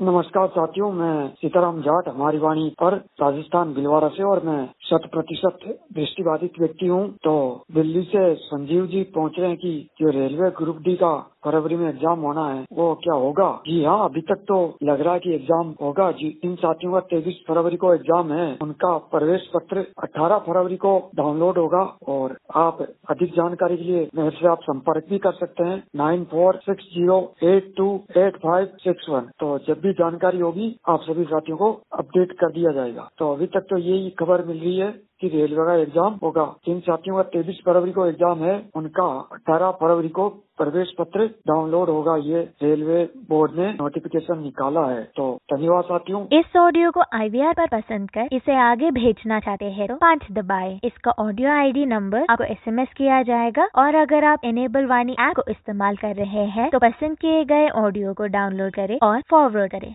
नमस्कार साथियों, मैं सीताराम जाट हमारी वाणी पर राजस्थान भिलवाड़ा से और मैं 100% दृष्टिबाधित व्यक्ति हूँ। तो दिल्ली से संजीव जी पहुँच रहे हैं कि जो रेलवे ग्रुप डी का फरवरी में एग्जाम होना है वो क्या होगा। जी हाँ, अभी तक तो लग रहा है कि एग्जाम होगा। जी, इन साथियों का 23 फरवरी को एग्जाम है। उनका प्रवेश पत्र 18 फरवरी को डाउनलोड होगा और आप अधिक जानकारी के लिए मेरे से आप संपर्क भी कर सकते हैं 9460828561। तो जब भी जानकारी होगी आप सभी साथियों को अपडेट कर दिया जाएगा। तो अभी तक तो यही खबर मिल रही है कि रेलवे का एग्जाम होगा। जिन साथियों का 23 फरवरी को एग्जाम है उनका 18 फरवरी को प्रवेश पत्र डाउनलोड होगा। ये रेलवे बोर्ड ने नोटिफिकेशन निकाला है। तो धन्यवाद साथियों। इस ऑडियो को IVR पर पसंद कर इसे आगे भेजना चाहते हैं तो 5 दबाएं। इसका ऑडियो ID नंबर आपको SMS किया जाएगा और अगर आप इनेबल वाणी ऐप को इस्तेमाल कर रहे हैं तो पसंद किए गए ऑडियो को डाउनलोड करें और फॉरवर्ड करें।